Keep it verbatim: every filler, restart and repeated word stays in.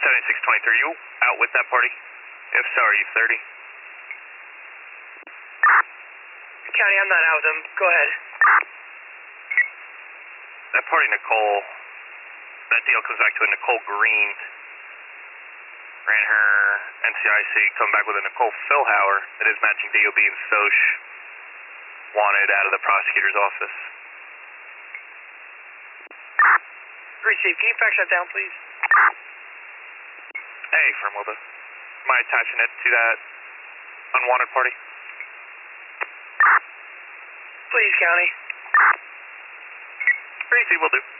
seventy-six twenty-three, are you out with that party? If so, are you thirty? County, I'm not out with them. Go ahead. That party, Nicole, that deal comes back to a Nicole Green. Ran her N C I C, come back with a Nicole Philhauer that is matching D O B and Soch. Wanted out of the prosecutor's office. Receive. Can you fax that down, please? Hey, from Wilda. Am I attaching it to that unwanted party? Please, County. Receive, will do.